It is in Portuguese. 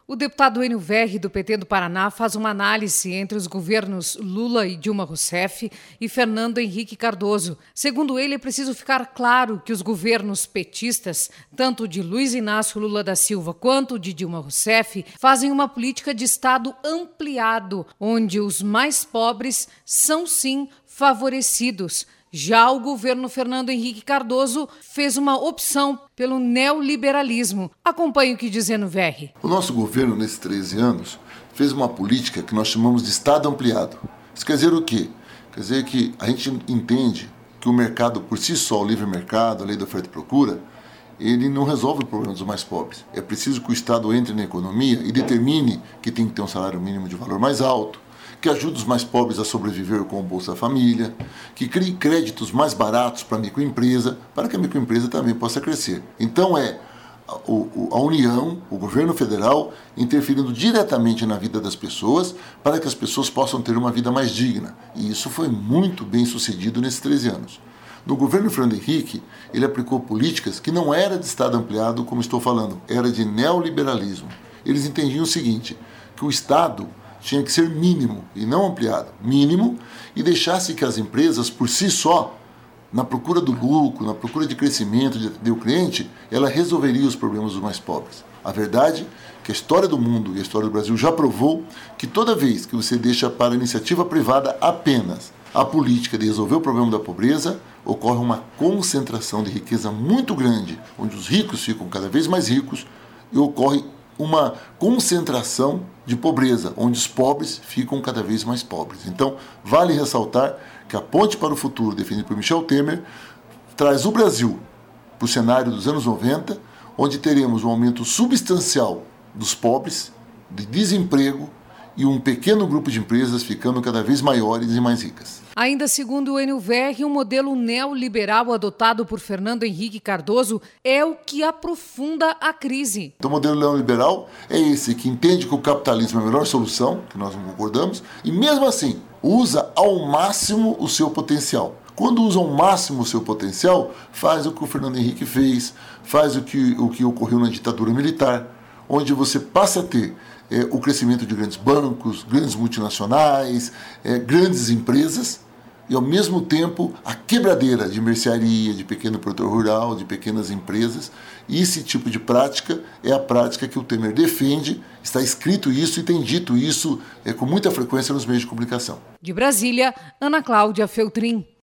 O deputado Enio Verri, do PT do Paraná, faz uma análise entre os governos Lula e Dilma Rousseff e Fernando Henrique Cardoso. Segundo ele, é preciso ficar claro que os governos petistas, tanto de Luiz Inácio Lula da Silva quanto de Dilma Rousseff, fazem uma política de Estado ampliado, onde os mais pobres são, sim, favorecidos. Já o governo Fernando Henrique Cardoso fez uma opção pelo neoliberalismo. Acompanhe o que diz Enio Verri. O nosso governo, nesses 13 anos, fez uma política que nós chamamos de Estado ampliado. Isso quer dizer o quê? Quer dizer que a gente entende que o mercado por si só, o livre mercado, a lei da oferta e procura, ele não resolve o problema dos mais pobres. É preciso que o Estado entre na economia e determine que tem que ter um salário mínimo de valor mais alto, que ajude os mais pobres a sobreviver com o Bolsa Família, que crie créditos mais baratos para a microempresa, para que a microempresa também possa crescer. Então a União, o governo federal, interferindo diretamente na vida das pessoas, para que as pessoas possam ter uma vida mais digna. E isso foi muito bem sucedido nesses 13 anos. No governo Fernando Henrique, ele aplicou políticas que não era de Estado ampliado, como estou falando, era de neoliberalismo. Eles entendiam o seguinte, que o Estado tinha que ser mínimo e não ampliado, mínimo, e deixasse que as empresas, por si só, na procura do lucro, na procura de crescimento, de atender o cliente, ela resolveria os problemas dos mais pobres. A verdade é que a história do mundo e a história do Brasil já provou que toda vez que você deixa para a iniciativa privada apenas a política de resolver o problema da pobreza, ocorre uma concentração de riqueza muito grande, onde os ricos ficam cada vez mais ricos e ocorre uma concentração de pobreza, onde os pobres ficam cada vez mais pobres. Então, vale ressaltar que a Ponte para o Futuro, definida por Michel Temer, traz o Brasil para o cenário dos anos 90, onde teremos um aumento substancial dos pobres, de desemprego e um pequeno grupo de empresas ficando cada vez maiores e mais ricas. Ainda segundo o Enio Verri, o modelo neoliberal adotado por Fernando Henrique Cardoso é o que aprofunda a crise. Então, o modelo neoliberal é esse que entende que o capitalismo é a melhor solução, que nós não concordamos, e mesmo assim usa ao máximo o seu potencial. Quando usa ao máximo o seu potencial, faz o que o Fernando Henrique fez, faz o que ocorreu na ditadura militar, onde você passa a ter o crescimento de grandes bancos, grandes multinacionais, grandes empresas, e ao mesmo tempo a quebradeira de mercearia, de pequeno produtor rural, de pequenas empresas. E esse tipo de prática é a prática que o Temer defende, está escrito isso e tem dito isso com muita frequência nos meios de comunicação. De Brasília, Ana Cláudia Feltrin.